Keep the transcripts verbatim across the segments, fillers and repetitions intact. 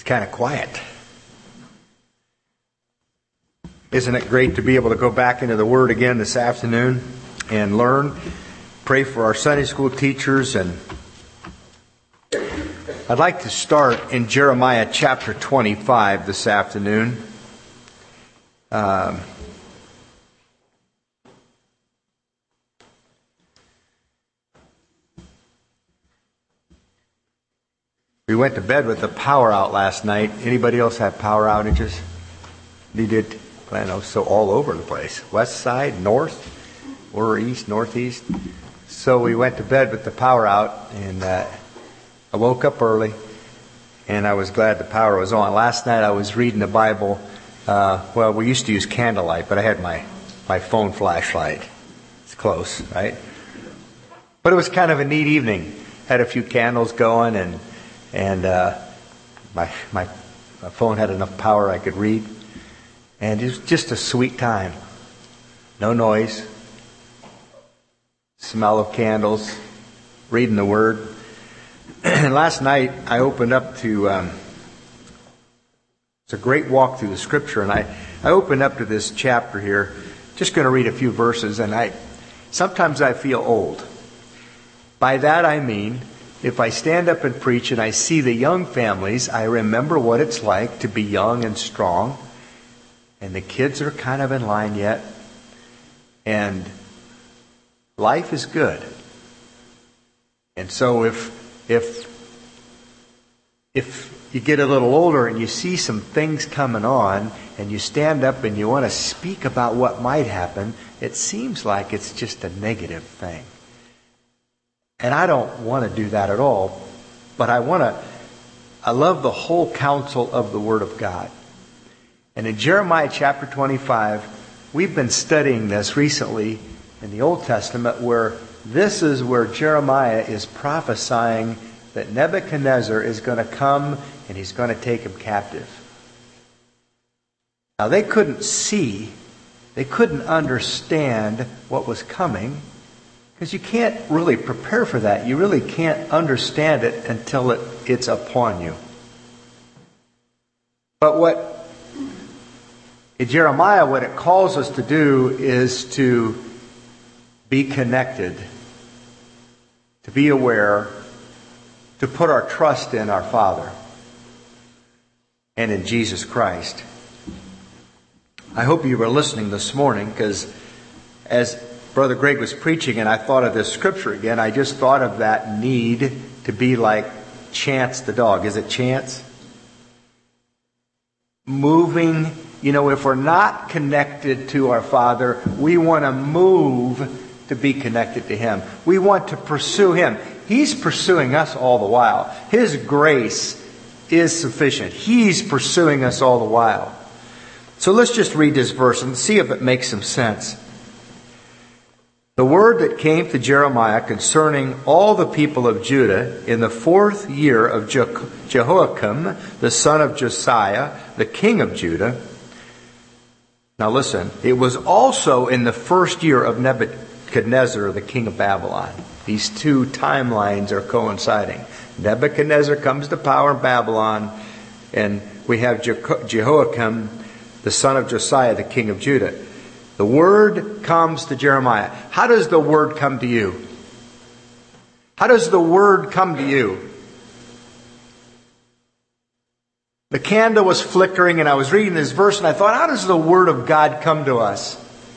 kind of quiet. Isn't it great to be able to go back into the Word again this afternoon and learn? Pray for our Sunday school teachers. And I'd like to start in Jeremiah chapter twenty-five this afternoon. Um, we went to bed with the power out last night. Anybody else have power outages? You did. I know, so all over the place. West side, north, or east, northeast. So we went to bed with the power out, and uh, I woke up early, and I was glad the power was on. Last night I was reading the Bible. Uh, well, we used to use candlelight, but I had my, my phone flashlight. It's close, right? But it was kind of a neat evening. Had a few candles going, and and uh, my, my my phone had enough power I could read. And it was just a sweet time. No noise. Smell of candles. Reading the Word. And last night I opened up to... Um, it's a great walk through the Scripture. And I, I opened up to this chapter here. Just going to read a few verses. And I sometimes I feel old. By that I mean, if I stand up and preach and I see the young families, I remember what it's like to be young and strong. And the kids are kind of in line yet. And life is good. And so if if if you get a little older and you see some things coming on and you stand up and you want to speak about what might happen, it seems like it's just a negative thing. And I don't want to do that at all. But I want to I love the whole counsel of the Word of God. And in Jeremiah chapter twenty-five, we've been studying this recently in the Old Testament, where this is where Jeremiah is prophesying that Nebuchadnezzar is going to come and he's going to take him captive. Now they couldn't see, they couldn't understand what was coming, because you can't really prepare for that. You really can't understand it until it, it's upon you. But what In Jeremiah, what it calls us to do is to be connected, to be aware, to put our trust in our Father and in Jesus Christ. I hope you were listening this morning, because as Brother Greg was preaching and I thought of this scripture again, I just thought of that need to be like Chance the dog. Is it Chance? Moving. You know, if we're not connected to our Father, we want to move to be connected to Him. We want to pursue Him. He's pursuing us all the while. His grace is sufficient. He's pursuing us all the while. So let's just read this verse and see if it makes some sense. The word that came to Jeremiah concerning all the people of Judah in the fourth year of Je- Jehoiakim, the son of Josiah, the king of Judah. Now listen, it was also in the first year of Nebuchadnezzar, the king of Babylon. These two timelines are coinciding. Nebuchadnezzar comes to power in Babylon, and we have Je- Jehoiakim, the son of Josiah, the king of Judah. The word comes to Jeremiah. How does the word come to you? How does the word come to you? The candle was flickering and I was reading this verse and I thought, how does the Word of God come to us?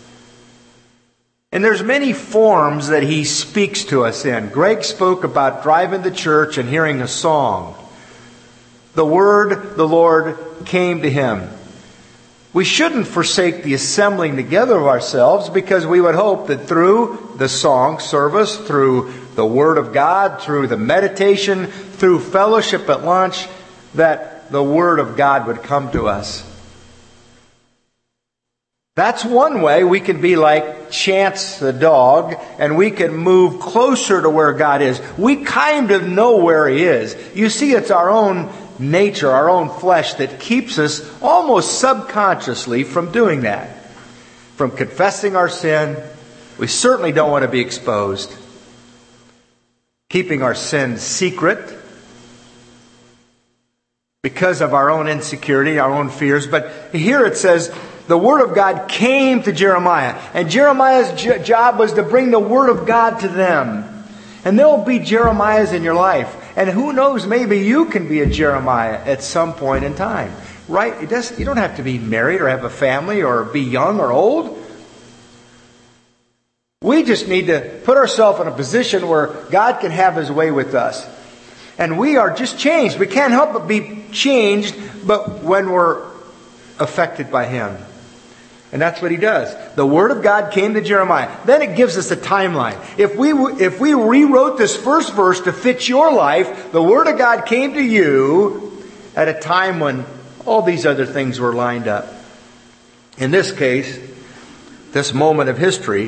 And there's many forms that He speaks to us in. Greg spoke about driving to church and hearing a song. The Word, the Lord, came to him. We shouldn't forsake the assembling together of ourselves, because we would hope that through the song service, through the Word of God, through the meditation, through fellowship at lunch, that the Word of God would come to us. That's one way we can be like Chance the dog, and we can move closer to where God is. We kind of know where He is. You see, it's our own nature, our own flesh, that keeps us almost subconsciously from doing that. From confessing our sin. We certainly don't want to be exposed. Keeping our sins secret. because of our own insecurity, our own fears. But here it says, the Word of God came to Jeremiah. And Jeremiah's j- job was to bring the Word of God to them. And there will be Jeremiahs in your life. And who knows, maybe you can be a Jeremiah at some point in time. Right? It doesn't, you don't have to be married or have a family or be young or old. We just need to put ourselves in a position where God can have His way with us. And we are just changed. We can't help but be changed, but when we're affected by Him. And that's what He does. The Word of God came to Jeremiah. Then it gives us a timeline. If we if we rewrote this first verse to fit your life, the Word of God came to you at a time when all these other things were lined up. In this case, this moment of history,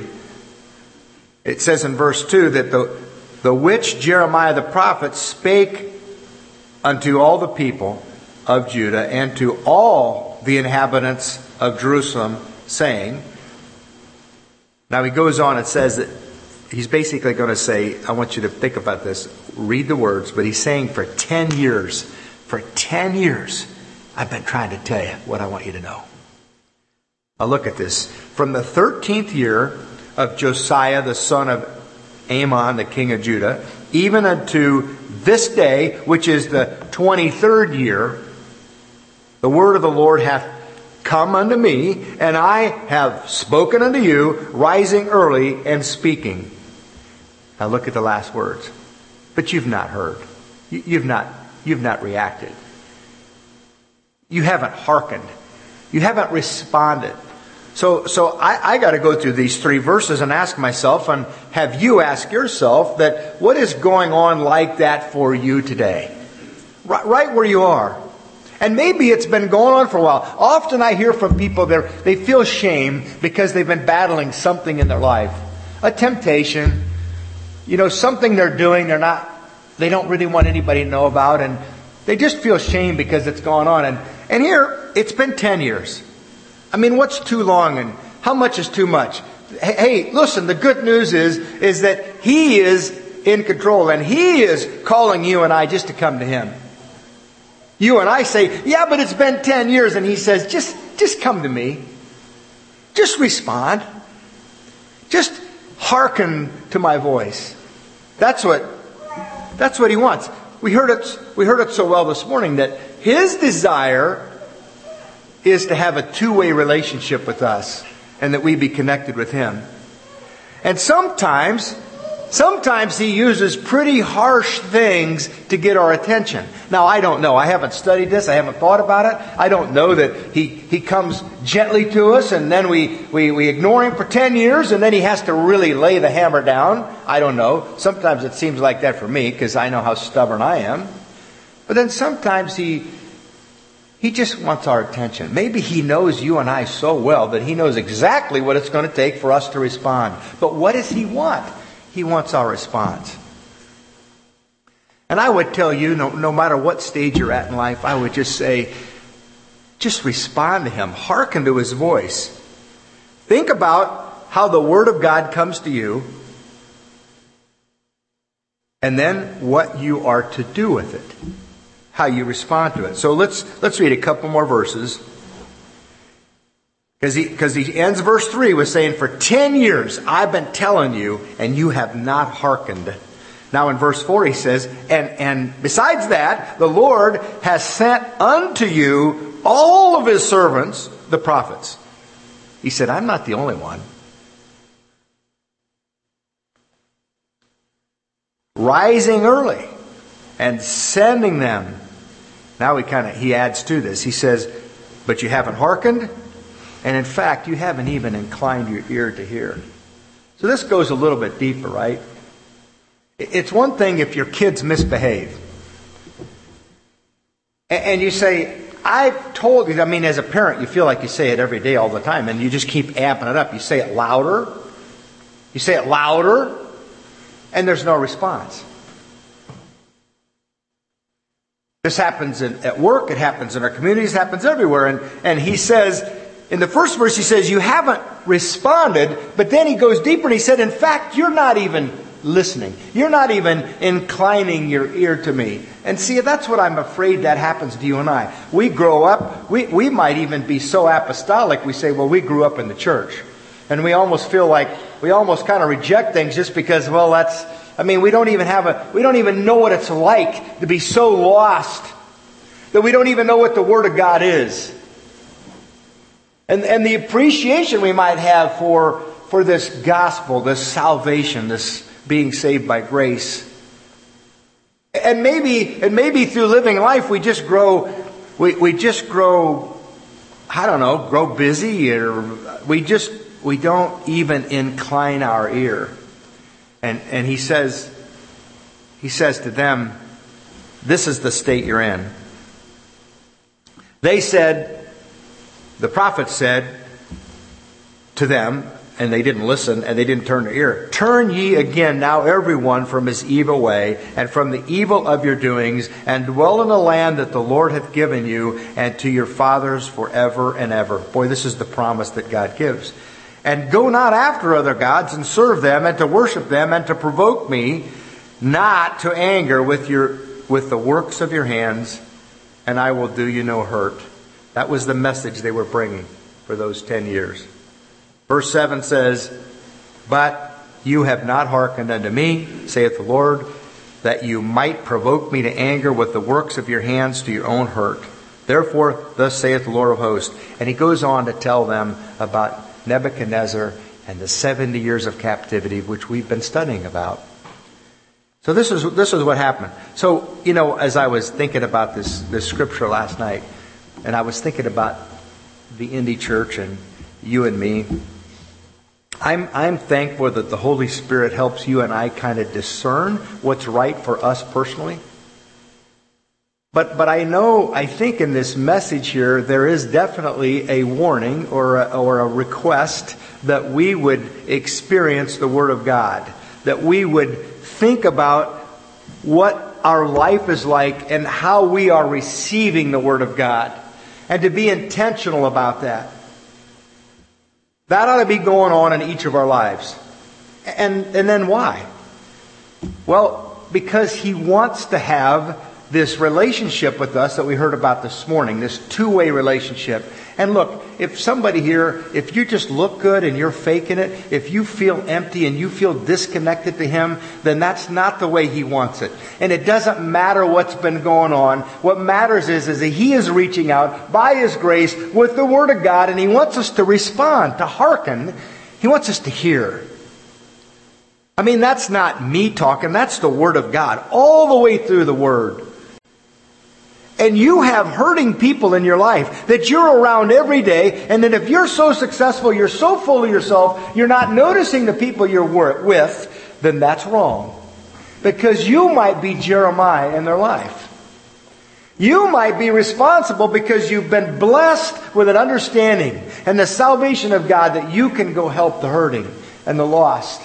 it says in verse two that the, the which Jeremiah the prophet spake unto all the people of Judah and to all the inhabitants of Jerusalem, saying. Now he goes on and says that he's basically going to say, I want you to think about this, read the words, but he's saying for ten years, for ten years, I've been trying to tell you what I want you to know. Now look at this. From the thirteenth year of Josiah the son of Amon, the king of Judah, even unto this day, which is the twenty-third year, the word of the Lord hath come unto me, and I have spoken unto you, rising early and speaking. Now look at the last words. But you've not heard. You've not, you've not reacted. You haven't hearkened. You haven't responded. So, so I, I got to go through these three verses and ask myself, and have you ask yourself, that what is going on like that for you today? Right, right where you are. And maybe it's been going on for a while. Often I hear from people that they feel shame because they've been battling something in their life. A temptation. You know, something they're doing they're not, they don't really want anybody to know about. And they just feel shame because it's going on. And, and here, it's been ten years. I mean, what's too long and how much is too much? Hey, listen, the good news is, is that He is in control. And He is calling you and I just to come to Him. You and I say, yeah, but it's been ten years. And He says, just, just come to me. Just respond. Just hearken to my voice. That's what, that's what He wants. We heard it, we heard it so well this morning that His desire is to have a two-way relationship with us and that we be connected with Him. And sometimes, sometimes He uses pretty harsh things to get our attention. Now, I don't know. I haven't studied this. I haven't thought about it. I don't know that He, he comes gently to us and then we, we, we ignore Him for ten years and then He has to really lay the hammer down. I don't know. Sometimes it seems like that for me because I know how stubborn I am. But then sometimes He He just wants our attention. Maybe He knows you and I so well that He knows exactly what it's going to take for us to respond. But what does He want? He wants our response. And I would tell you, no, no matter what stage you're at in life, I would just say, just respond to Him. Hearken to His voice. Think about how the Word of God comes to you. And then what you are to do with it. How you respond to it. So let's let's read a couple more verses. Because he, because he ends verse three with saying, for ten years I've been telling you, and you have not hearkened. Now in verse four he says, and, and besides that, the Lord has sent unto you all of His servants, the prophets. He said, I'm not the only one. Rising early and sending them. Now he kind of, he adds to this. He says, but you haven't hearkened, and in fact, you haven't even inclined your ear to hear. So this goes a little bit deeper, right? It's one thing if your kids misbehave. And you say, I've told you, I mean, as a parent, you feel like you say it every day all the time, and you just keep amping it up. You say it louder. You say it louder, and there's no response. This happens in, at work, it happens in our communities, it happens everywhere. And, and he says, in the first verse he says, you haven't responded, but then he goes deeper and he said, in fact, you're not even listening. You're not even inclining your ear to me. And see, that's what I'm afraid that happens to you and I. We grow up, we, we might even be so apostolic, we say, well, we grew up in the church. And we almost feel like, we almost kind of reject things just because, well, that's, I mean, we don't even have a, we don't even know what it's like to be so lost that we don't even know what the Word of God is. And, and the appreciation we might have for, for this gospel, this salvation, this being saved by grace. And maybe, and maybe through living life we just grow, we, we just grow, I don't know, grow busy, or we just, we don't even incline our ear. And, and he says, he says to them, this is the state you're in. They said, the prophet said to them, and they didn't listen, and they didn't turn their ear, turn ye again now everyone from his evil way, and from the evil of your doings, and dwell in the land that the Lord hath given you, and to your fathers forever and ever. Boy, this is the promise that God gives. And go not after other gods, and serve them, and to worship them, and to provoke me, not to anger with your with the works of your hands, and I will do you no hurt. That was the message they were bringing for those ten years. Verse seven says, but you have not hearkened unto me, saith the Lord, that you might provoke me to anger with the works of your hands to your own hurt. Therefore, thus saith the Lord of hosts. And he goes on to tell them about Nebuchadnezzar and the seventy years of captivity, which we've been studying about. So this is this is what happened. So, you know, as I was thinking about this, this scripture last night, and I was thinking about the Indy Church and you and me, I'm I'm thankful that the Holy Spirit helps you and I kind of discern what's right for us personally. But but I know, I think in this message here, there is definitely a warning or a, or a request that we would experience the Word of God. That we would think about what our life is like and how we are receiving the Word of God. And to be intentional about that. That ought to be going on in each of our lives. And, and then why? Well, because He wants to have this relationship with us that we heard about this morning, this two-way relationship. And look, if somebody here, if you just look good and you're faking it, if you feel empty and you feel disconnected to Him, then that's not the way He wants it. And it doesn't matter what's been going on. What matters is, is that He is reaching out by His grace with the Word of God, and He wants us to respond, to hearken. He wants us to hear. I mean, that's not me talking, that's the Word of God, all the way through the Word. And you have hurting people in your life that you're around every day, and that if you're so successful, you're so full of yourself, you're not noticing the people you're with, then that's wrong. Because you might be Jeremiah in their life. You might be responsible because you've been blessed with an understanding and the salvation of God that you can go help the hurting and the lost.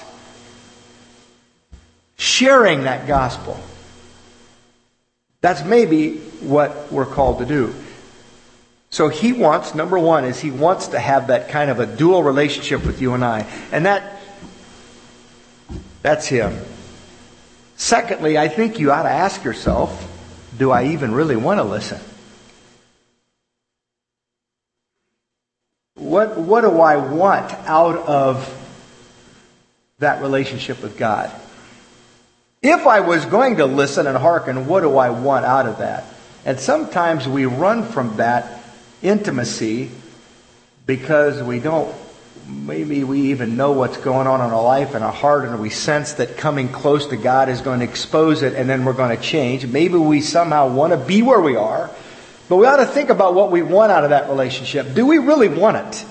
Sharing that gospel. That's maybe what we're called to do. So He wants, number one, is He wants to have that kind of a dual relationship with you and I. And that, that's Him. Secondly, I think you ought to ask yourself, do I even really want to listen? What, what do I want out of that relationship with God? If I was going to listen and hearken, what do I want out of that? And sometimes we run from that intimacy because we don't, maybe we even know what's going on in our life and our heart, and we sense that coming close to God is going to expose it, and then we're going to change. Maybe we somehow want to be where we are, but we ought to think about what we want out of that relationship. Do we really want it?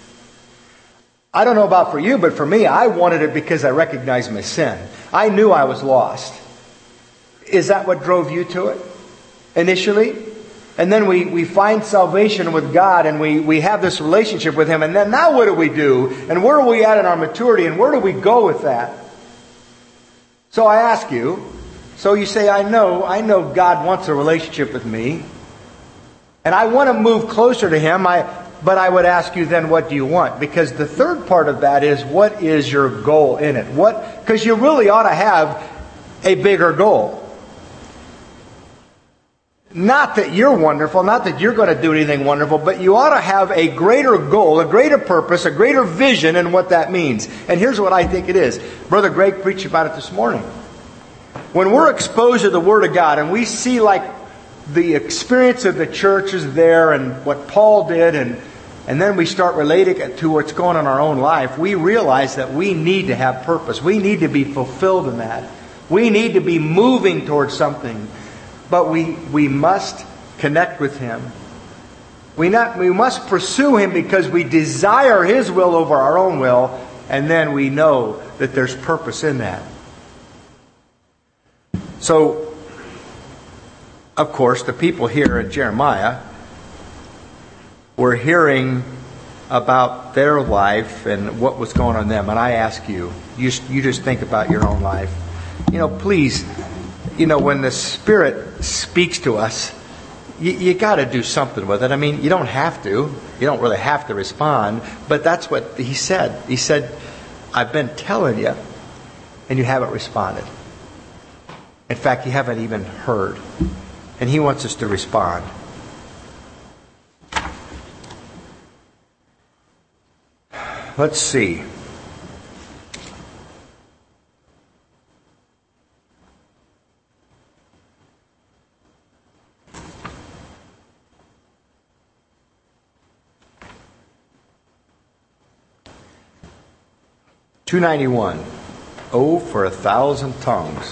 I don't know about for you, but for me, I wanted it because I recognized my sin. I knew I was lost. Is that what drove you to it initially? And then we, we find salvation with God, and we, we have this relationship with Him. And then now what do we do? And where are we at in our maturity? And where do we go with that? So I ask you, so you say, I know, I know God wants a relationship with me. And I want to move closer to Him. I, but I would ask you then, what do you want? Because the third part of that is, what is your goal in it? What? Because you really ought to have a bigger goal. Not that you're wonderful, not that you're going to do anything wonderful, but you ought to have a greater goal, a greater purpose, a greater vision in what that means. And here's what I think it is. Brother Greg preached about it this morning. When we're exposed to the Word of God and we see like the experience of the church is there and what Paul did, and, and then we start relating it to what's going on in our own life, we realize that we need to have purpose. We need to be fulfilled in that. We need to be moving towards something. But we, we must connect with Him. We, not, we must pursue Him because we desire His will over our own will, and then we know that there's purpose in that. So, of course, the people here at Jeremiah were hearing about their life and what was going on in them. And I ask you, you, you just think about your own life. You know, please, you know, when the Spirit speaks to us, you, you got to do something with it. I mean, you don't have to. You don't really have to respond. But that's what He said. He said, I've been telling you, and you haven't responded. In fact, you haven't even heard. And He wants us to respond. Let's see. two ninety-one. Oh, for a thousand tongues.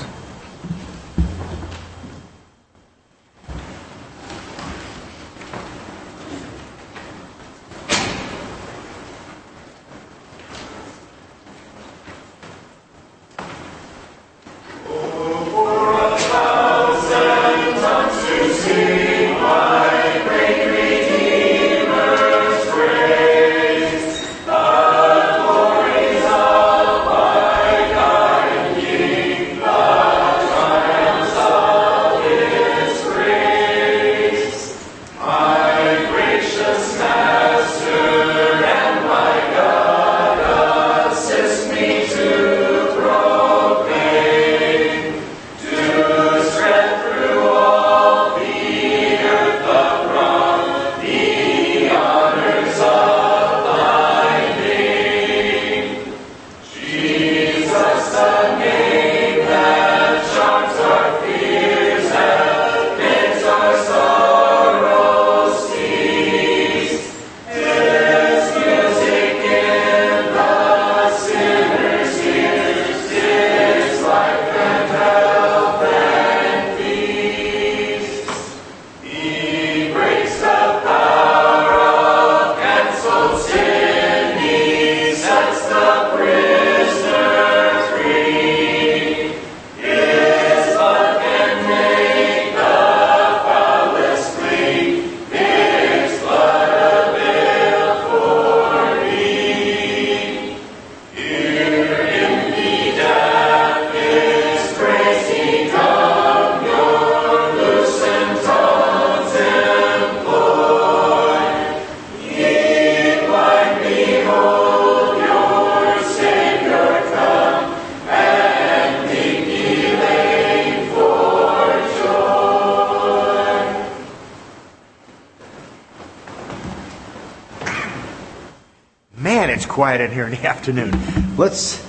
Quiet in here in the afternoon. Let's,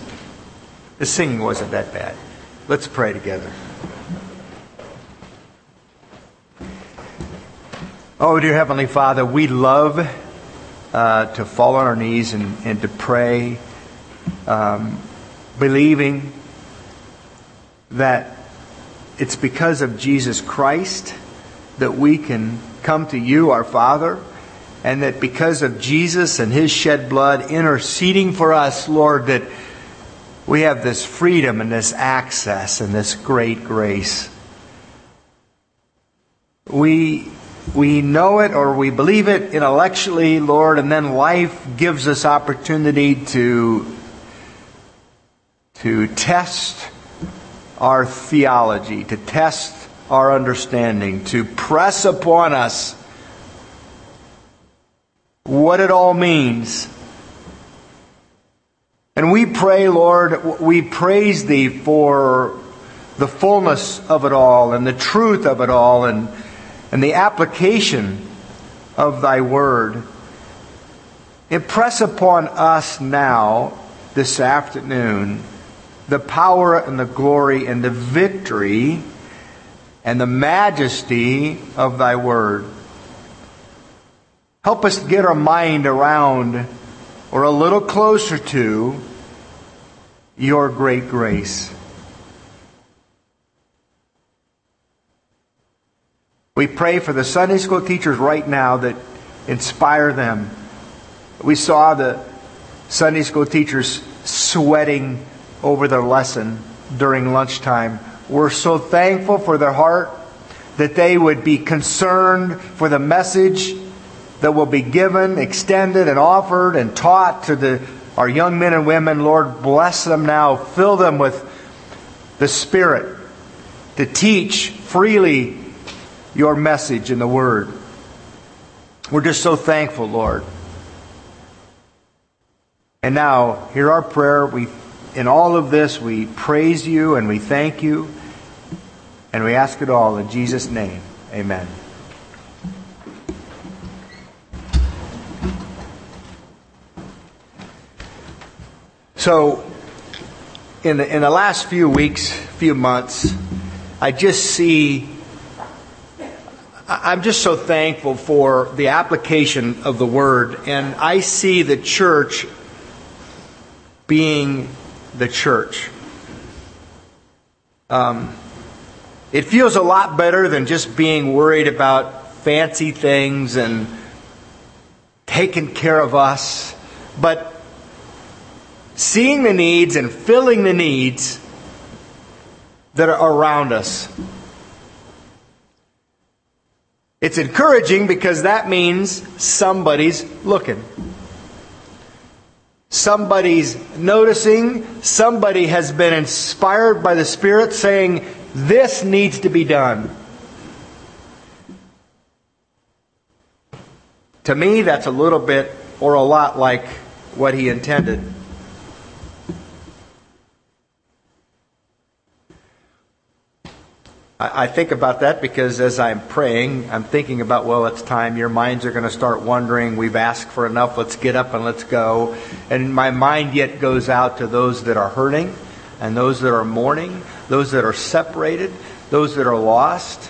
the singing wasn't that bad. Let's pray together. Oh, dear Heavenly Father, we love uh, to fall on our knees and, and to pray, um, believing that it's because of Jesus Christ that we can come to you, our Father, and that because of Jesus and His shed blood interceding for us, Lord, that we have this freedom and this access and this great grace. We we know it or we believe it intellectually, Lord, and then life gives us opportunity to to test our theology, to test our understanding, to press upon us what it all means. And we pray, Lord, we praise Thee for the fullness of it all and the truth of it all and, and the application of Thy Word. Impress upon us now, this afternoon, the power and the glory and the victory and the majesty of Thy Word. Help us get our mind around or a little closer to Your great grace. We pray for the Sunday school teachers right now that inspire them. We saw the Sunday school teachers sweating over their lesson during lunchtime. We're so thankful for their heart that they would be concerned for the message that will be given, extended, and offered and taught to the our young men and women. Lord, bless them now. Fill them with the Spirit to teach freely Your message in the Word. We're just so thankful, Lord. And now, hear our prayer. We, in all of this, we praise You and we thank You. And we ask it all in Jesus' name. Amen. So, in the, in the last few weeks, few months, I just see, I'm just so thankful for the application of the Word. And I see the church being the church. Um, it feels a lot better than just being worried about fancy things and taking care of us. But seeing the needs and filling the needs that are around us. It's encouraging because that means somebody's looking. Somebody's noticing. Somebody has been inspired by the Spirit saying, this needs to be done. To me, that's a little bit or a lot like what He intended. I think about that because as I'm praying, I'm thinking about, well, it's time. Your minds are going to start wondering, we've asked for enough, let's get up and let's go. And my mind yet goes out to those that are hurting and those that are mourning, those that are separated, those that are lost.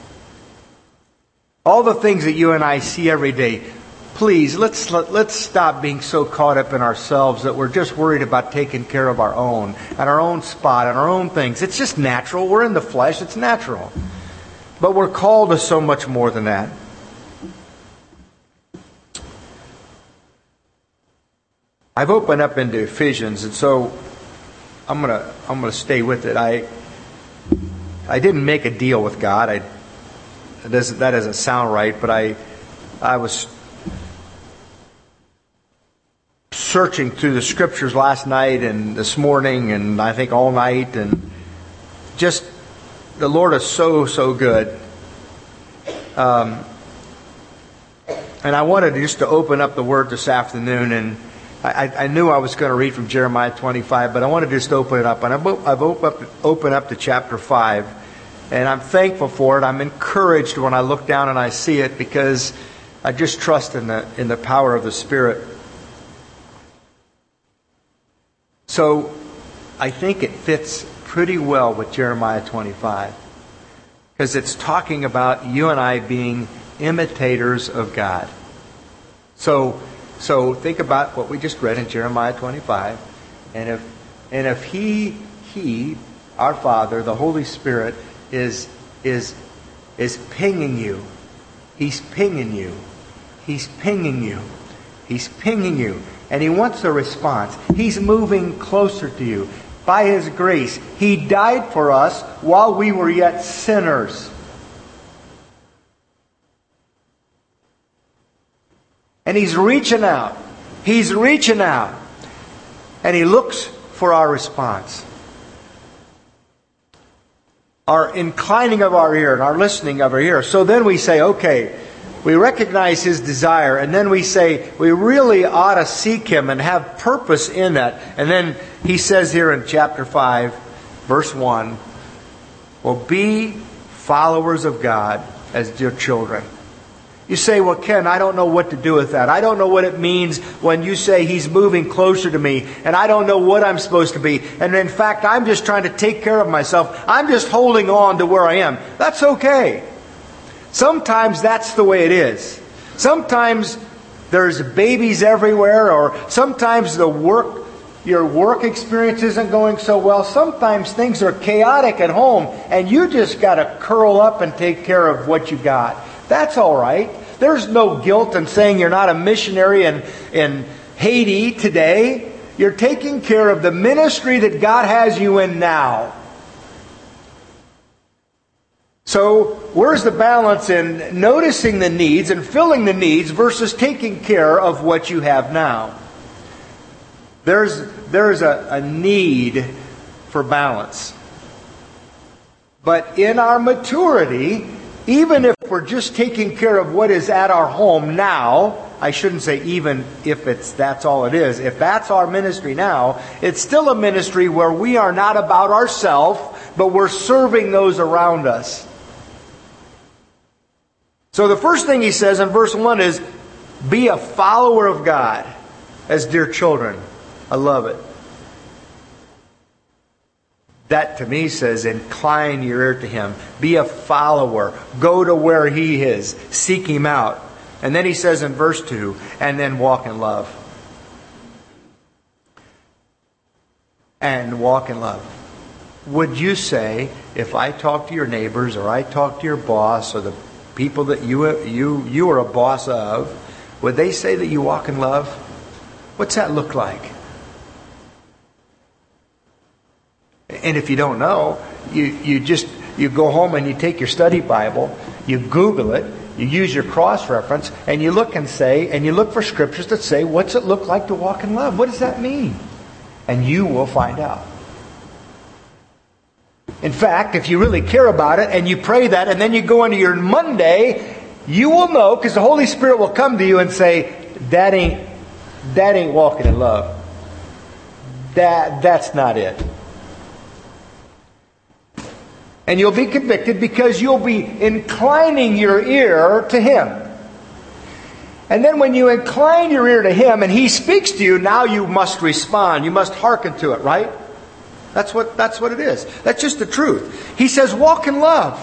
All the things that you and I see every day. Please, let's let's stop being so caught up in ourselves that we're just worried about taking care of our own, and our own spot, and our own things. It's just natural. We're in the flesh. It's natural. But we're called to so much more than that. I've opened up into Ephesians, and so I'm gonna I'm gonna stay with it. I I didn't make a deal with God. I that doesn't, that doesn't sound right, but I I was searching through the Scriptures last night and this morning and I think all night, and just the Lord is so so good. Um, and I wanted just to open up the Word this afternoon, and I, I knew I was going to read from Jeremiah twenty-five, but I wanted to just open it up, and I've, I've opened up, opened up to chapter five, and I'm thankful for it. I'm encouraged when I look down and I see it because I just trust in the in the power of the Spirit. So I think it fits pretty well with Jeremiah twenty-five because it's talking about you and I being imitators of God. So so think about what we just read in Jeremiah twenty-five, and if and if he he our Father, the Holy Spirit is is is pinging you. He's pinging you. He's pinging you. He's pinging you. And He wants a response. He's moving closer to you. By His grace, He died for us while we were yet sinners. And He's reaching out. He's reaching out. And He looks for our response. Our inclining of our ear and our listening of our ear. So then we say, okay, we recognize His desire, and then we say we really ought to seek Him and have purpose in that. And then He says here in chapter five, verse one, well, be followers of God as dear children. You say, well, Ken, I don't know what to do with that. I don't know what it means when you say He's moving closer to me, and I don't know what I'm supposed to be. And in fact, I'm just trying to take care of myself. I'm just holding on to where I am. That's okay. Sometimes that's the way it is. Sometimes there's babies everywhere, or sometimes the work, your work experience isn't going so well. Sometimes things are chaotic at home, and you just got to curl up and take care of what you got. That's all right. There's no guilt in saying you're not a missionary in, in Haiti today. You're taking care of the ministry that God has you in now. So, where's the balance in noticing the needs and filling the needs versus taking care of what you have now? There's, there's a, a need for balance. But in our maturity, even if we're just taking care of what is at our home now, I shouldn't say even if it's that's all it is. If that's our ministry now, it's still a ministry where we are not about ourselves, but we're serving those around us. So the first thing he says in verse one is, be a follower of God as dear children. I love it. That to me says, incline your ear to Him. Be a follower. Go to where He is. Seek Him out. And then he says in verse two, and then walk in love. And walk in love. Would you say, if I talk to your neighbors, or I talk to your boss, or the people that you you you are a boss of, would they say that you walk in love? What's that look like? And if you don't know, you, you just you go home and you take your study Bible, you Google it, you use your cross-reference, and you look and say, and you look for scriptures that say, what's it look like to walk in love? What does that mean? And you will find out. In fact, if you really care about it and you pray that, and then you go into your Monday, you will know, because the Holy Spirit will come to you and say, that ain't that ain't walking in love. That that's not it. And you'll be convicted because you'll be inclining your ear to Him. And then when you incline your ear to Him and He speaks to you, now you must respond. You must hearken to it, right? That's what, that's what it is. That's just the truth. He says, walk in love.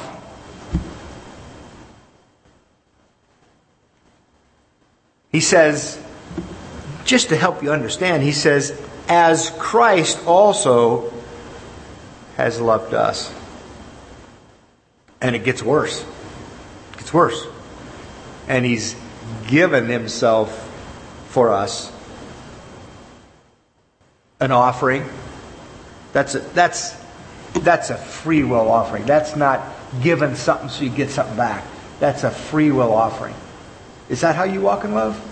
He says, just to help you understand, He says, as Christ also has loved us. And it gets worse. It gets worse. And He's given Himself for us. An offering. That's a, that's, that's a free will offering. That's not giving something so you get something back. That's a free will offering. Is that how you walk in love?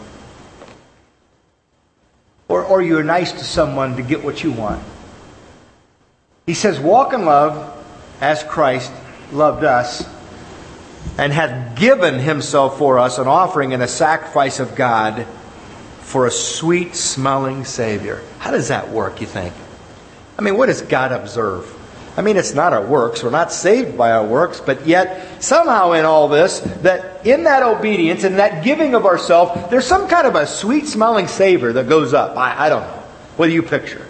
Or, or you're nice to someone to get what you want? He says, walk in love as Christ loved us and hath given Himself for us, an offering and a sacrifice of God for a sweet smelling Savior. How does that work, you think? I mean, what does God observe? I mean, it's not our works. We're not saved by our works, but yet somehow in all this, that in that obedience and that giving of ourselves, there's some kind of a sweet smelling savor that goes up. I, I don't know. What do you picture?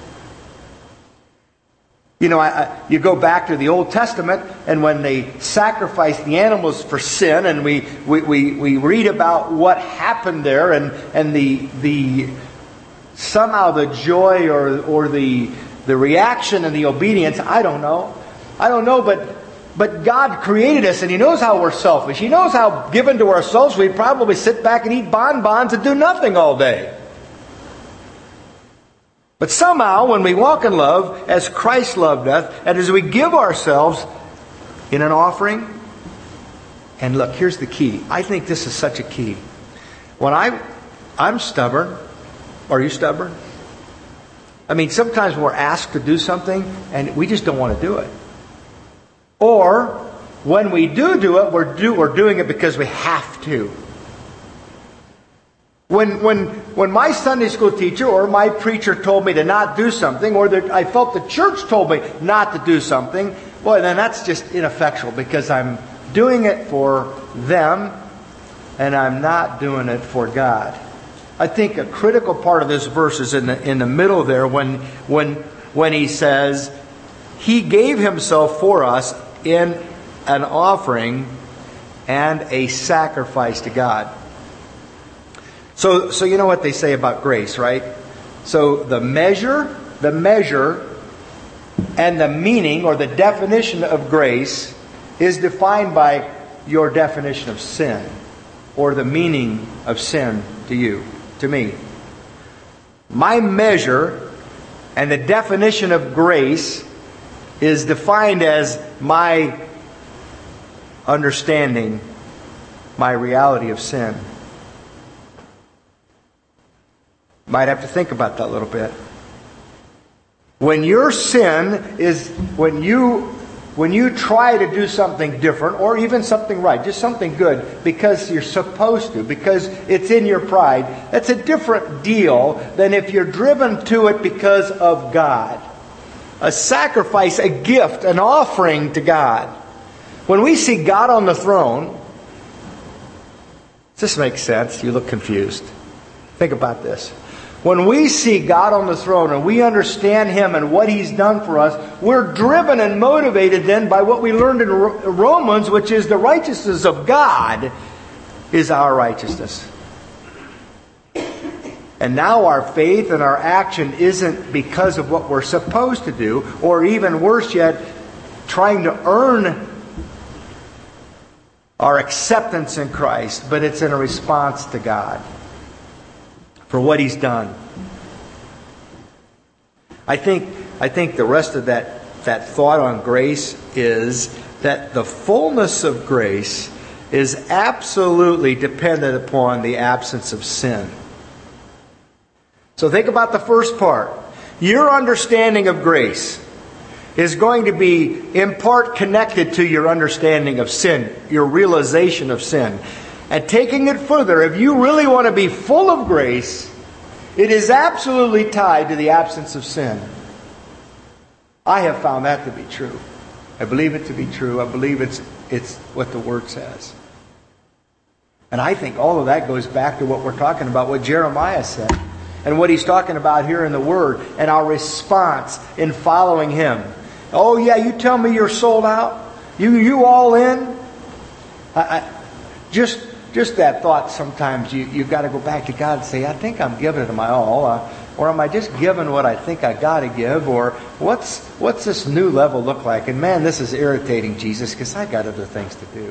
You know, I, I, you go back to the Old Testament, and when they sacrificed the animals for sin, and we we, we, we read about what happened there, and, and the the somehow the joy or or the the reaction and the obedience, I don't know. I don't know, but but God created us, and He knows how we're selfish. He knows how given to ourselves we'd probably sit back and eat bonbons and do nothing all day. But somehow, when we walk in love, as Christ loved us, and as we give ourselves in an offering, and look, here's the key. I think this is such a key. When I, I'm stubborn. Are you stubborn? I mean, sometimes we're asked to do something, and we just don't want to do it. Or When we do do it, we're, do, we're doing it because we have to. When, when, when my Sunday school teacher or my preacher told me to not do something, or that I felt the church told me not to do something, boy, then that's just ineffectual because I'm doing it for them and I'm not doing it for God. I think a critical part of this verse is in the, in the middle there when, when, when he says, He gave Himself for us in an offering and a sacrifice to God. So, so you know what they say about grace, right? So the measure, the measure, and the meaning or the definition of grace is defined by your definition of sin, or the meaning of sin to you, to me. My measure and the definition of grace is defined as my understanding, my reality of sin. Might have to think about that a little bit. When your sin is, when you, when you try to do something different, or even something right, just something good, because you're supposed to, because it's in your pride, that's a different deal than if you're driven to it because of God. A sacrifice, a gift, an offering to God. When we see God on the throne, does this make sense? You look confused. Think about this. When we see God on the throne and we understand Him and what He's done for us, we're driven and motivated then by what we learned in Romans, which is the righteousness of God is our righteousness. And now our faith and our action isn't because of what we're supposed to do, or even worse yet, trying to earn our acceptance in Christ, but it's in a response to God for what He's done. I think I think the rest of that, that thought on grace is that the fullness of grace is absolutely dependent upon the absence of sin. So think about the first part. Your understanding of grace is going to be in part connected to your understanding of sin, your realization of sin. And taking it further, if you really want to be full of grace, it is absolutely tied to the absence of sin. I have found that to be true. I believe it to be true. I believe it's it's what the Word says. And I think all of that goes back to what we're talking about, what Jeremiah said, and what he's talking about here in the Word, and our response in following Him. Oh yeah, you tell me you're sold out? You you all in? I, I, just just that thought sometimes you, you've got to go back to God and say, I think I'm giving it my all. Uh, or am I just giving what I think I got to give? Or what's what's this new level look like? And man, this is irritating, Jesus, because I got other things to do.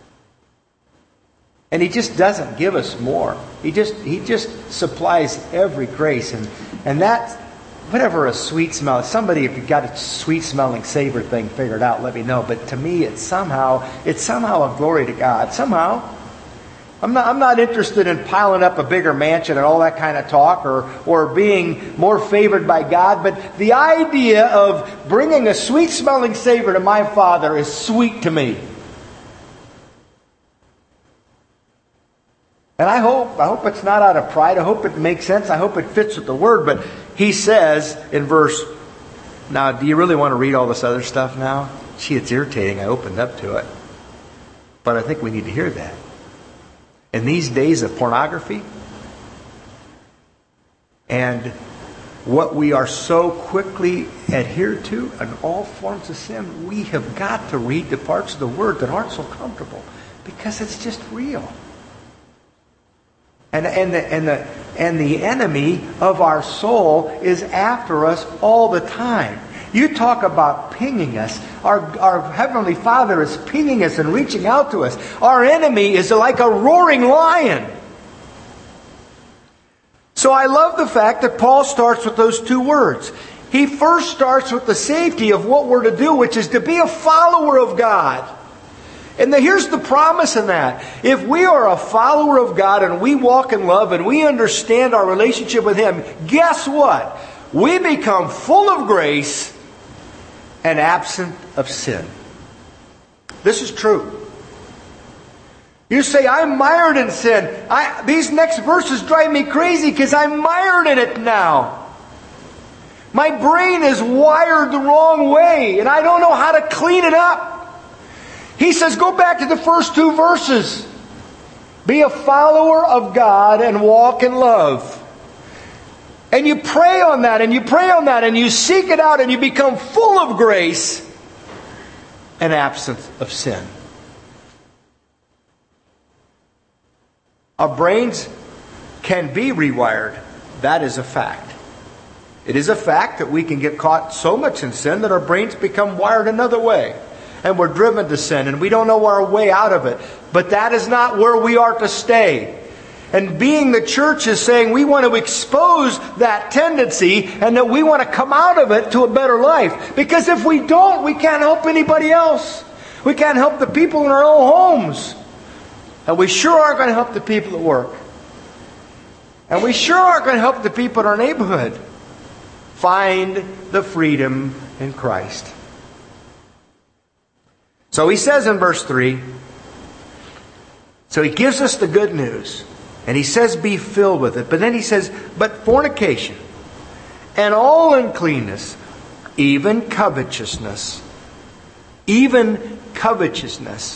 And He just doesn't give us more. He just He just supplies every grace. And, and that, whatever a sweet smell, somebody, if you've got a sweet smelling savor thing figured out, let me know. But to me, it's somehow, it's somehow a glory to God. Somehow. I'm not, I'm not interested in piling up a bigger mansion and all that kind of talk, or, or being more favored by God. But the idea of bringing a sweet smelling savor to my Father is sweet to me. And I hope, I hope it's not out of pride. I hope it makes sense. I hope it fits with the Word. But He says in verse, now, do you really want to read all this other stuff now? Gee, it's irritating. I opened up to it. But I think we need to hear that. In these days of pornography and what we are so quickly adhered to and all forms of sin, we have got to read the parts of the Word that aren't so comfortable, because it's just real. And, and, the, and, the, and the enemy of our soul is after us all the time. You talk about pinging us. Our, our Heavenly Father is pinging us and reaching out to us. Our enemy is like a roaring lion. So I love the fact that Paul starts with those two words. He first starts with the safety of what we're to do, which is to be a follower of God. And the, here's the promise in that. If we are a follower of God and we walk in love and we understand our relationship with Him, guess what? We become full of grace and absent of sin. This is true. You say, I'm mired in sin. I, these next verses drive me crazy because I'm mired in it now. My brain is wired the wrong way, and I don't know how to clean it up. He says, go back to the first two verses. Be a follower of God and walk in love. And you pray on that, and you pray on that, and you seek it out, and you become full of grace and absence of sin. Our brains can be rewired. That is a fact. It is a fact that we can get caught so much in sin that our brains become wired another way. And we're driven to sin, and we don't know our way out of it. But that is not where we are to stay. And being the church is saying we want to expose that tendency and that we want to come out of it to a better life. Because if we don't, we can't help anybody else. We can't help the people in our own homes. And we sure aren't going to help the people at work. And we sure aren't going to help the people in our neighborhood find the freedom in Christ. So he says in verse three, so he gives us the good news. And he says be filled with it. But then he says, but fornication and all uncleanness, even covetousness, even covetousness,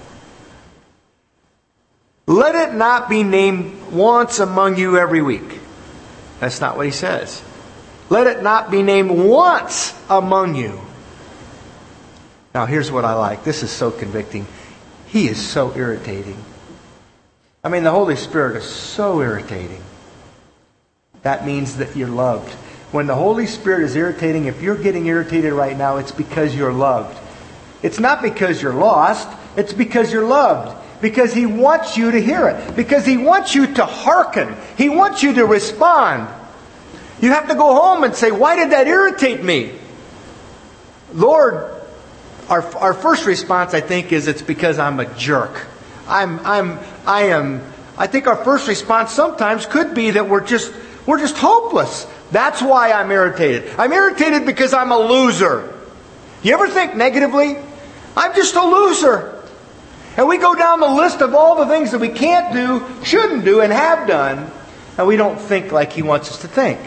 let it not be named once among you every week. That's not what he says. Let it not be named once among you. Now here's what I like. This is so convicting. He is so irritating. I mean, the Holy Spirit is so irritating. That means that you're loved. When the Holy Spirit is irritating, if you're getting irritated right now, it's because you're loved. It's not because you're lost. It's because you're loved. Because He wants you to hear it. Because He wants you to hearken. He wants you to respond. You have to go home and say, why did that irritate me? Lord, our, our first response, I think, is it's because I'm a jerk. I'm, I'm, I am, I think our first response sometimes could be that we're just, we're just hopeless. That's why I'm irritated. I'm irritated because I'm a loser. You ever think negatively? I'm just a loser. And we go down the list of all the things that we can't do, shouldn't do, and have done, and we don't think like He wants us to think.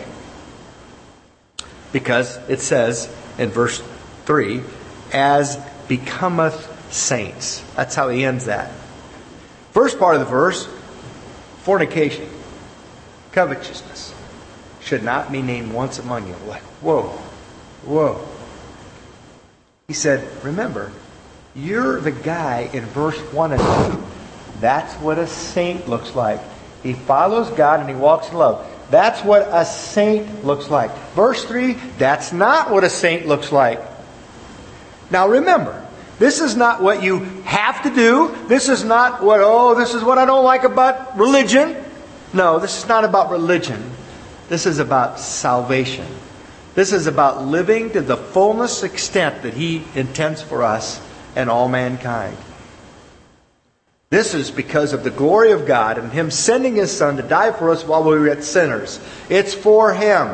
Because it says in verse three, as becometh saints. That's how he ends that. First part of the verse, fornication, covetousness, should not be named once among you. Like, whoa, whoa. He said, remember, you're the guy in verse one and two. That's what a saint looks like. He follows God and he walks in love. That's what a saint looks like. Verse three, that's not what a saint looks like. Now remember, this is not what you have to do. This is not what, oh, this is what I don't like about religion. No, this is not about religion. This is about salvation. This is about living to the fullness extent that He intends for us and all mankind. This is because of the glory of God and Him sending His Son to die for us while we were yet sinners. It's for Him.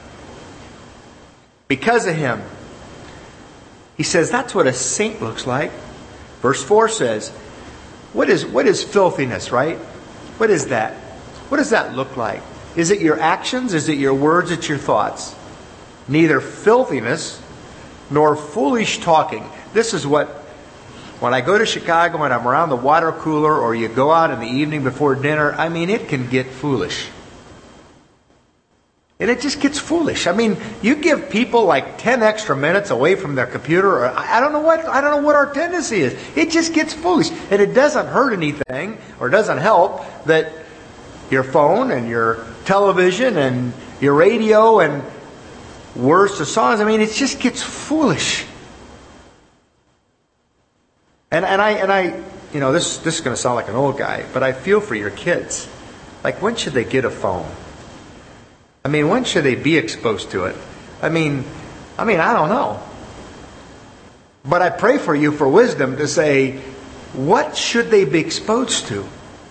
Because of Him. He says that's what a saint looks like. Verse four says, what is, what is filthiness, right? What is that? What does that look like? Is it your actions? Is it your words? It's your thoughts. Neither filthiness nor foolish talking. This is what, when I go to Chicago and I'm around the water cooler or you go out in the evening before dinner, I mean, it can get foolish. And it just gets foolish. I mean, you give people like ten extra minutes away from their computer, or I don't know what I don't know what our tendency is. It just gets foolish. And it doesn't hurt anything, or doesn't help, that your phone and your television and your radio and words to songs, I mean, it just gets foolish. And and I and I you know, this this is gonna sound like an old guy, but I feel for your kids. Like, when should they get a phone? I mean, when should they be exposed to it? I mean, I mean, I don't know. But I pray for you for wisdom to say, what should they be exposed to?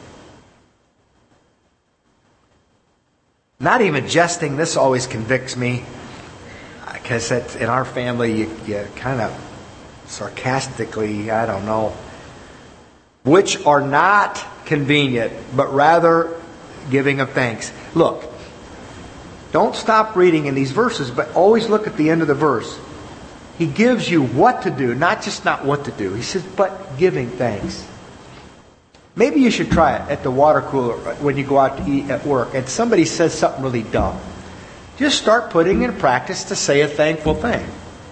Not even jesting. This always convicts me. Because in our family, you, you kind of sarcastically, I don't know, which are not convenient, but rather giving of thanks. Look, don't stop reading in these verses, but always look at the end of the verse. He gives you what to do, not just not what to do. He says, but giving thanks. Maybe you should try it at the water cooler when you go out to eat at work and somebody says something really dumb. Just start putting in practice to say a thankful thing.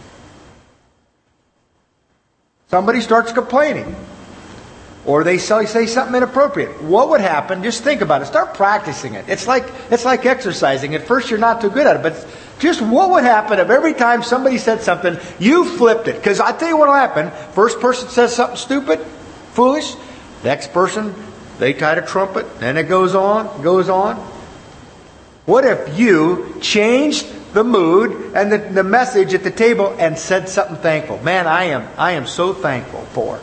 Somebody starts complaining. Or they say something inappropriate. What would happen? Just think about it. Start practicing it. It's like it's like exercising. At first you're not too good at it, but just what would happen if every time somebody said something, you flipped it? Because I tell you what will happen. First person says something stupid, foolish. Next person, they tie a trumpet. Then it goes on, goes on. What if you changed the mood and the, the message at the table and said something thankful? Man, I am I am so thankful for.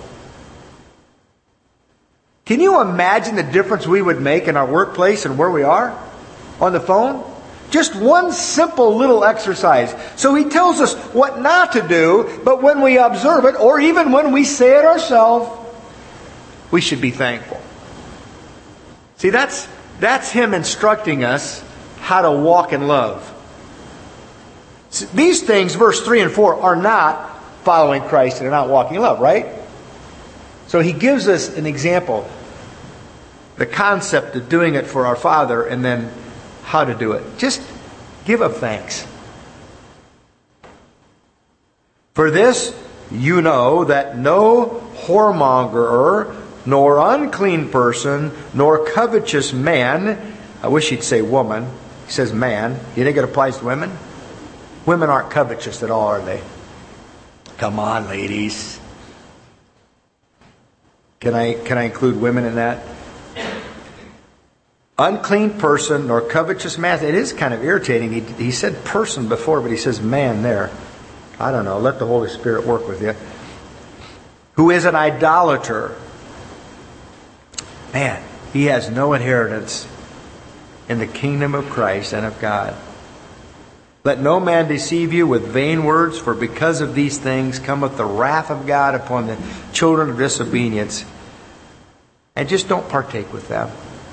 Can you imagine the difference we would make in our workplace and where we are? On the phone? Just one simple little exercise. So he tells us what not to do, but when we observe it, or even when we say it ourselves, we should be thankful. See, that's that's him instructing us how to walk in love. These things, verse three and four, are not following Christ and are not walking in love, right? So he gives us an example. The concept of doing it for our Father and then how to do it. Just give of thanks. For this you know that no whoremonger, nor unclean person, nor covetous man, I wish he'd say woman, he says man. You think it applies to women? Women aren't covetous at all, are they? Come on, ladies. Can I can I include women in that? Unclean person, nor covetous man. It is kind of irritating. He, he said person before, but he says man there. I don't know. Let the Holy Spirit work with you. Who is an idolater. Man, he has no inheritance in the kingdom of Christ and of God. Let no man deceive you with vain words, for because of these things cometh the wrath of God upon the children of disobedience. And just don't partake with them.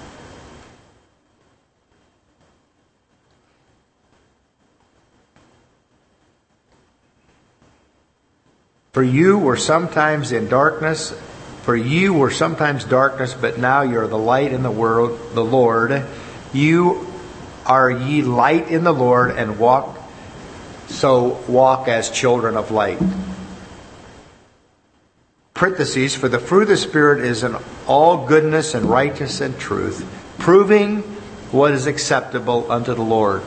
For you were sometimes in darkness, for you were sometimes darkness, but now you are the light in the world, the Lord. You are ye light in the Lord, and walk, so walk as children of light. Parentheses, for the fruit of the Spirit is in all goodness and righteousness and truth, proving what is acceptable unto the Lord.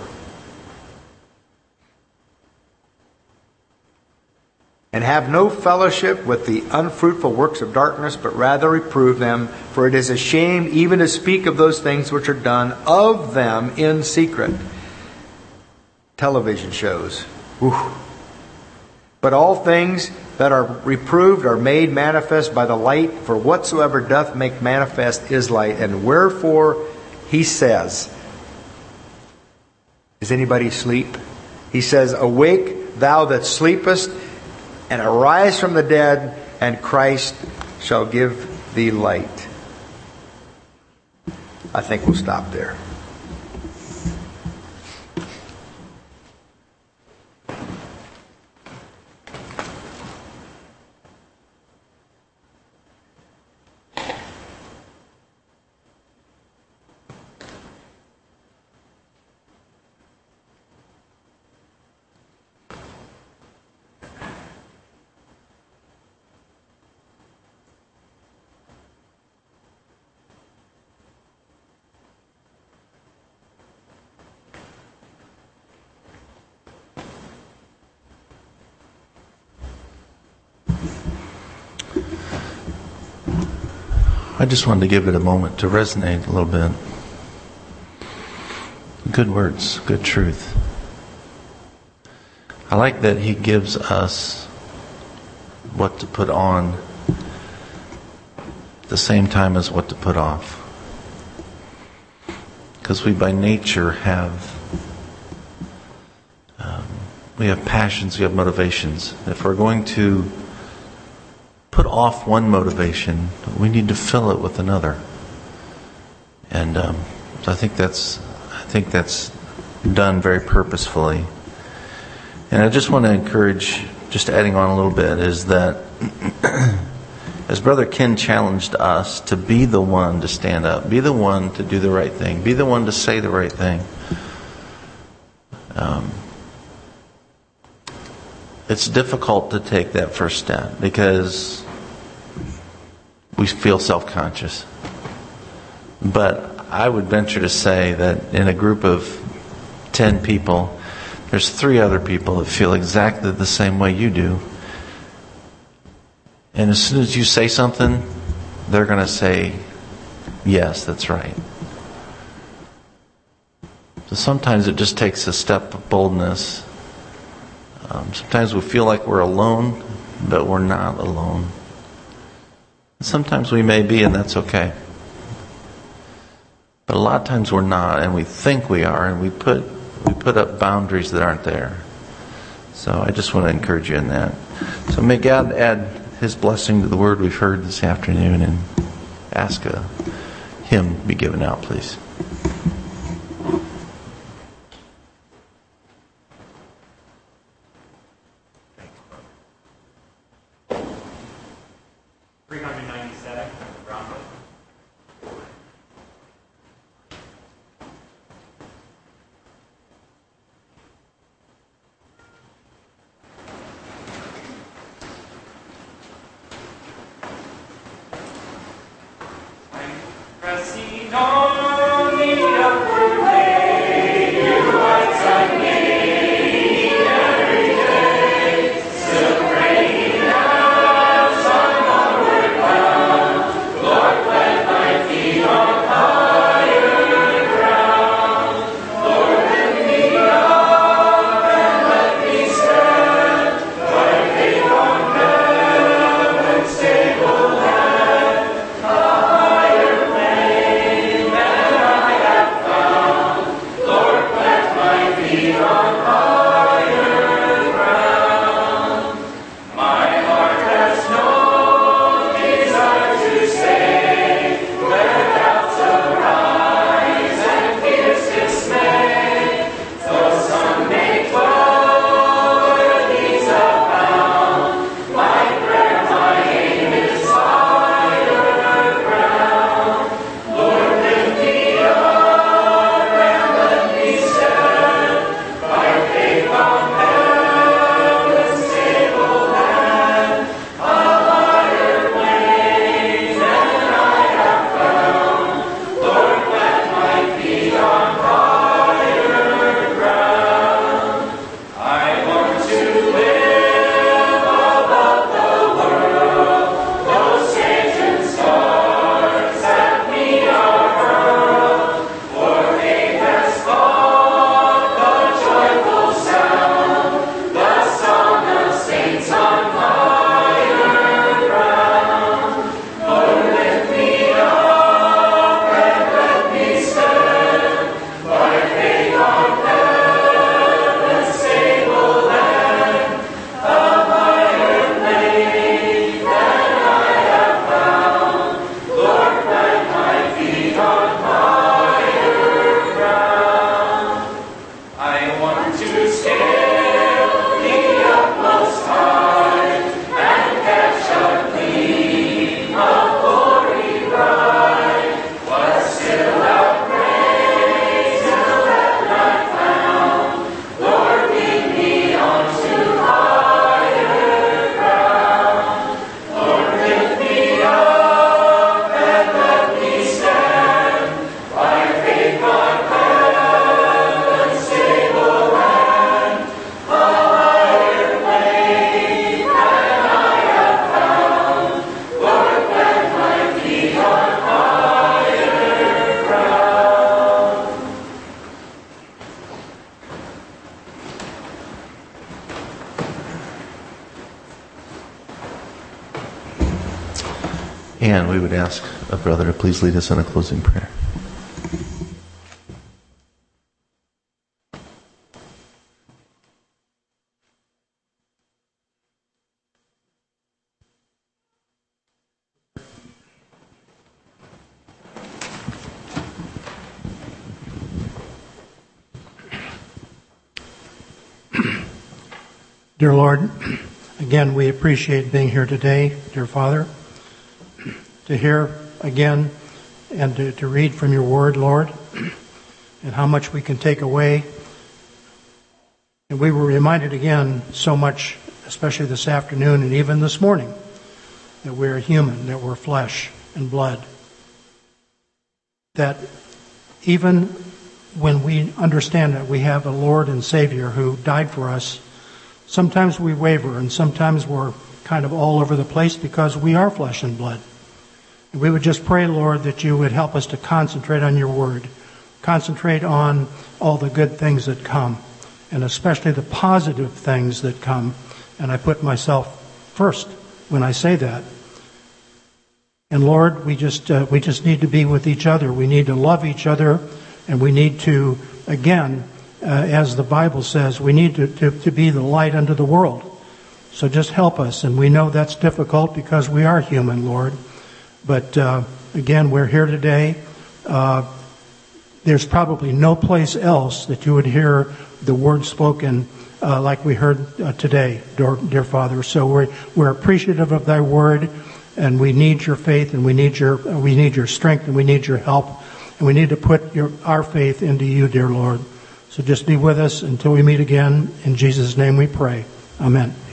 And have no fellowship with the unfruitful works of darkness, but rather reprove them. For it is a shame even to speak of those things which are done of them in secret. Television shows. Whew. But all things that are reproved are made manifest by the light. For whatsoever doth make manifest is light. And wherefore he says, is anybody asleep? He says, awake thou that sleepest, and arise from the dead, and Christ shall give thee light. I think we'll stop there. I just wanted to give it a moment to resonate a little bit. Good words, good truth. I like that he gives us what to put on at the same time as what to put off. Because we by nature have um, we have passions, we have motivations. If we're going to put off one motivation, we need to fill it with another. And um, so I think that's I think that's done very purposefully. And I just want to encourage, just adding on a little bit, is that as Brother Ken challenged us to be the one to stand up, be the one to do the right thing, be the one to say the right thing. Um, it's difficult to take that first step because we feel self-conscious. But I would venture to say that in a group of ten people, there's three other people that feel exactly the same way you do. And as soon as you say something, they're going to say, yes, that's right. So sometimes it just takes a step of boldness. Um, sometimes we feel like we're alone, but we're not alone. Sometimes we may be, and that's okay. But a lot of times we're not, and we think we are, and we put we put up boundaries that aren't there. So I just want to encourage you in that. So may God add His blessing to the word we've heard this afternoon, and ask a hymn be given out, please. three ninety-seven, Brown Book. Pressing on the upward way, new heights I gain every day. Still praying as I'm onward bound. Lord, plant my feet on higher ground. Lord, lift me up and let me stand by faith on heaven's stable land. Higher way than I have found. Lord, plant my feet on higher ground. My heart has no desire to stay where doubts arise and fears dismay. Though some may fall, where needs abound, my prayer, my aim is higher ground. Lord, lift me up and let me stand by faith on heaven's stable land. A higher way than I have found. Lord, plant my feet on higher ground. I want to live above the world. Though Satan's darts at me are hurled, for faith has caught the joyful sound, the song of saints on higher ground. Lord, lift me up and let me stand by faith on heaven's stable land. A higher way than I have found. Lord, plant my feet on higher ground. I want to scale the utmost height and catch a gleam of glory bright. But still outpraise till that night found. Lord, lead me on to higher ground. Lord, lift me up and let me stand by faith on heaven's stable land. A higher way than I have found. Lord, plant my feet on higher ground. And we would ask a brother to please lead us in a closing prayer. Dear Lord, again, we appreciate being here today, dear Father, to hear again and to, to read from your word, Lord, and how much we can take away. And we were reminded again so much, especially this afternoon and even this morning, that we're human, that we're flesh and blood. That even when we understand that we have a Lord and Savior who died for us, sometimes we waver and sometimes we're kind of all over the place because we are flesh and blood. And we would just pray, Lord, that you would help us to concentrate on your word, concentrate on all the good things that come, and especially the positive things that come. And I put myself first when I say that. And Lord, we just uh, we just need to be with each other. We need to love each other, and we need to, again, uh, as the Bible says, we need to, to, to be the light unto the world. So just help us. And we know that's difficult because we are human, Lord. But uh, again, we're here today. Uh, there's probably no place else that you would hear the word spoken uh, like we heard uh, today, dear, dear Father. So we're we're appreciative of thy word, and we need your faith, and we need your we need your strength, and we need your help, and we need to put your our faith into you, dear Lord. So just be with us until we meet again. In Jesus' name we pray. Amen.